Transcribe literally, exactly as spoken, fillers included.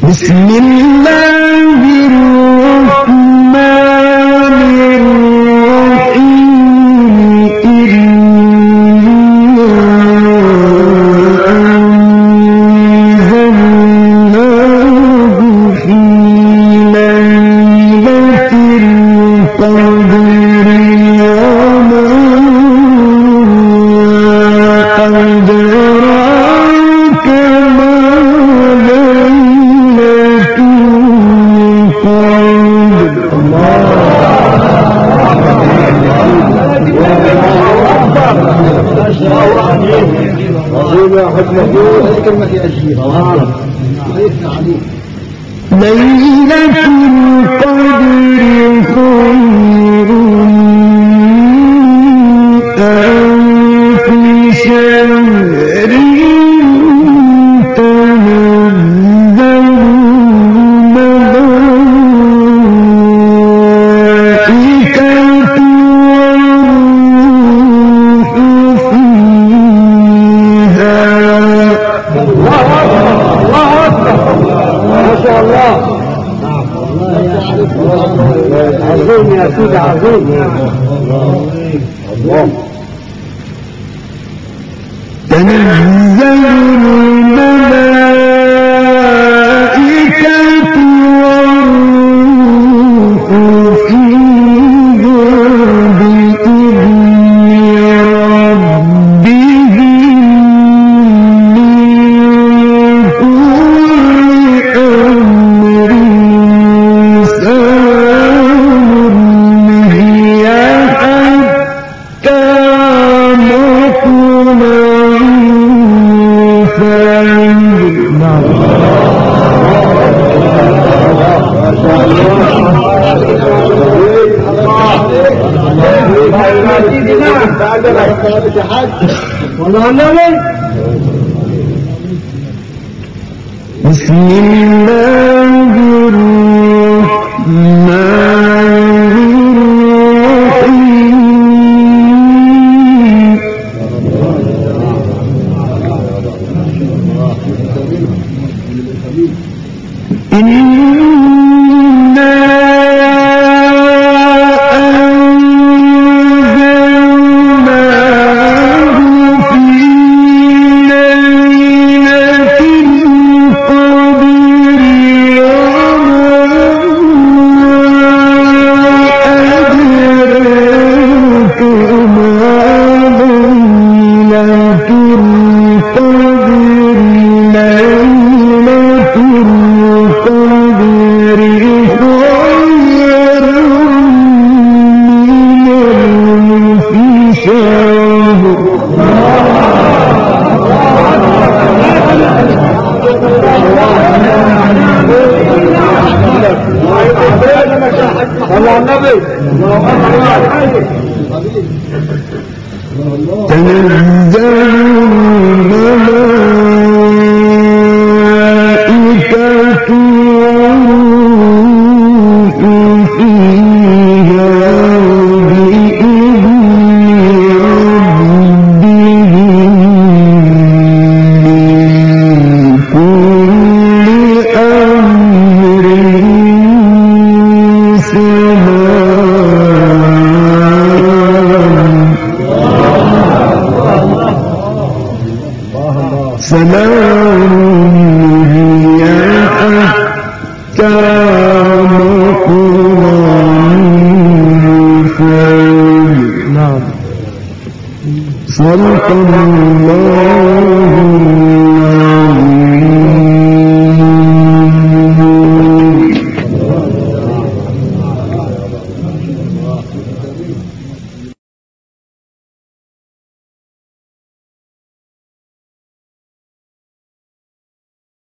بسم الله الرحمن ليلة القدر خير ألف شهر تنزل الملائكة والروح فيها. الله أكبر، ما شاء الله، عظيم يا سيدي، عظيم. الله تنزل الملائكة والروح فيها بإذن ربهم من كل أمر سلام هي حتى مطلع بسم الله الرحمن الرحيم. إنا أنزلناه في ليلة القدر وما أدراك ما ليلة القدر. ليلة القدر خير من ألف شهر. تنزل الملائكة والروح فيها بإذن ربهم من كل أمر سلام هي حتى مطلع الفجر. نعم، صدق الله.